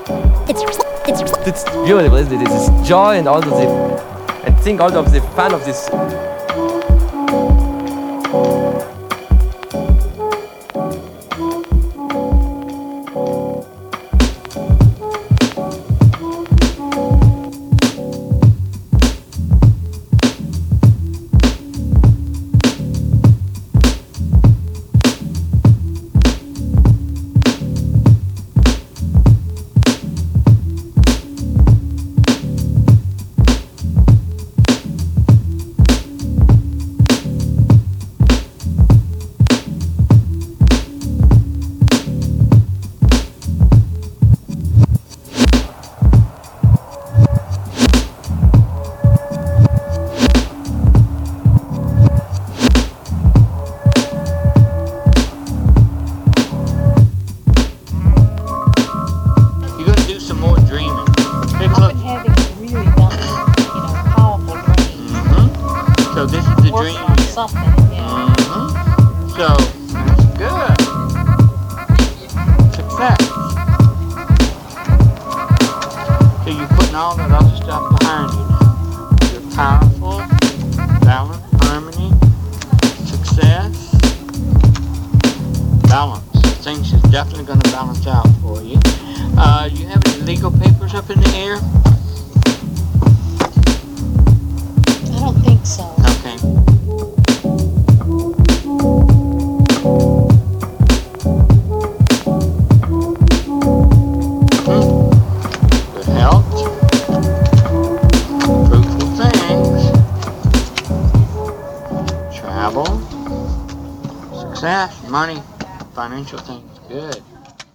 It's beautiful, isn't it? It's this joy and also the, and think also of the fun of this. So this is the dream. On something, yeah. So that's good. Success. So you're putting all that other stuff behind you now. You're powerful, balance, harmony, success, balance. Things is definitely going to balance out for you. You have any legal papers up in the air? I don't think so. Okay. Good health. Fruitful things. Travel. Success. Money. Financial things. Good.